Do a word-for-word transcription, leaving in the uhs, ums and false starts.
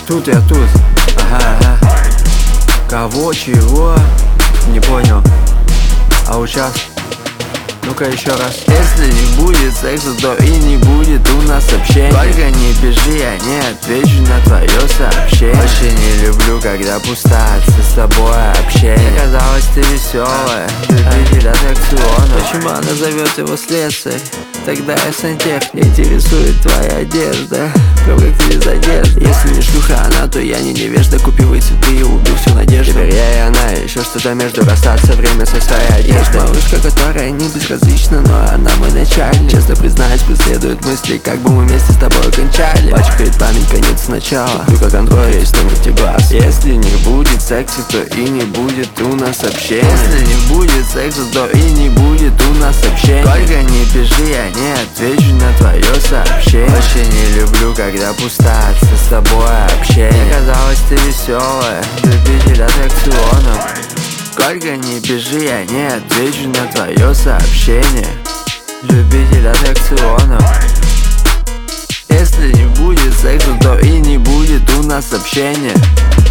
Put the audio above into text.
Тут я тут, ага, ага. Кого, чего? Не понял. А вот сейчас? Ну-ка еще раз. Если не будет секса, то и не будет у нас общения. Только не пиши, я не отвечу на твое сообщение. Очень не люблю, когда пустаться с тобой общение. Мне казалось, ты веселая, любитель аттракционов. Почему она зовет его слесарь? Тогда я сантехник. Интересует твоя одежда, прям как ты без одежды. Если не шлюха она, то я не невежда. Купил и цветы и убил всю надежду. Теперь я и она, еще что-то между. Расстаться время со своей одеждой. Есть малышка, которая не безразлична, но она мой начальник. Честно признаюсь, преследует мысли, как бы мы вместе с тобой кончали. Пачкает память, конец сначала. Люблю как Android, есть на мульти глаз. Если не будет секса, то и не будет у нас общения. Если не будет секса, то и не будет у нас общения. Только не пиши, я не отвечу на твое сообщение. Очень не люблю, когда пустаться с тобой общение. Мне казалось, ты веселая, любитель аттракционов. Сколько не пиши, я не отвечу на твое сообщение. Любитель аттракционов. Если не будет секса, то и не будет у нас общения.